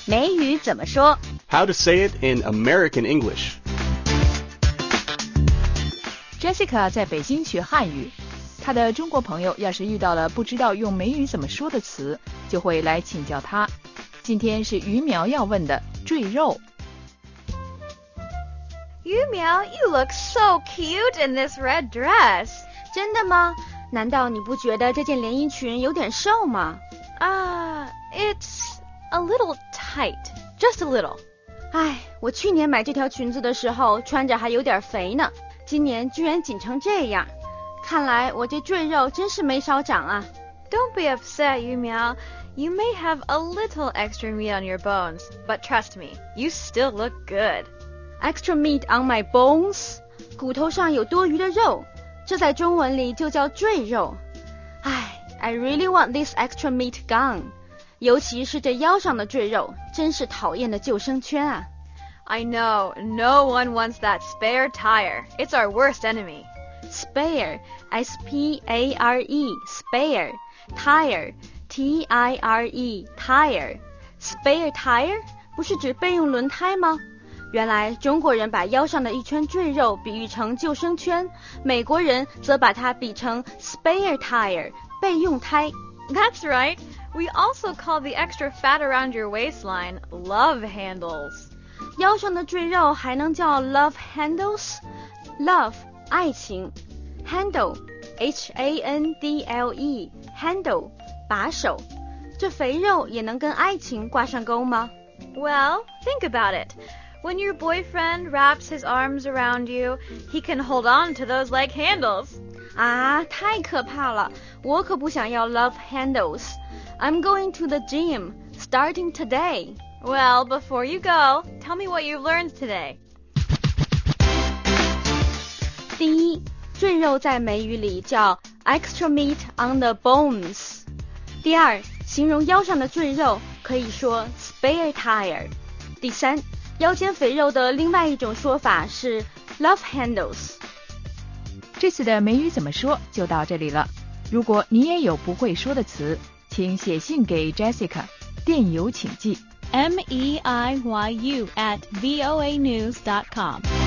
美语怎么说 How to say it in American English. Jessica 在北京学汉语，她的中国朋友要是遇到了不知道用美语怎么说的词，就会来请教她。今天是于苗要问的赘肉。 Yumiao, you look so cute in this red dress. 真的吗？难道你不觉得这件连衣裙有点瘦吗？ It's a little tight. Just a little. 唉，我去年买这条裙子的时候穿着还有点肥呢，今年居然紧成这样。看来我这赘肉真是没少长啊。 Don't be upset, Yumiao. You may have a little extra meat on your bones, but trust me, you still look good.Extra meat on my bones? 骨头上有多余的肉，这在中文里就叫赘肉。唉 I really want this extra meat gone. 尤其是这腰上的赘肉，真是讨厌的救生圈啊。 I know, no one wants that spare tire. It's our worst enemy. Spare, S-P-A-R-E, spare, tire, T-I-R-E, tire. Spare tire? 不是指备用轮胎吗？原来中国人把腰上的一圈赘肉比喻成救生圈，美国人则把它比成 spare tire 备用胎。 That's right. We also call the extra fat around your waistline love handles. 腰上的赘肉还能叫 love handles? Love 爱情， handle H-A-N-D-L-E handle 把手，这肥肉也能跟爱情挂上钩吗？ Well, think about it.When your boyfriend wraps his arms around you, he can hold on to those like handles. 啊，太可怕了，我可不想要 love handles. I'm going to the gym, starting today. Well, before you go, tell me what you've learned today. 第一，赘肉在美语里叫 extra meat on the bones. 第二，形容腰上的赘肉可以说 spare tire. 第三，腰间肥肉的另外一种说法是 love handles。 这次的美语怎么说就到这里了。如果你也有不会说的词，请写信给 Jessica， 电邮请寄 meiyu@voanews.com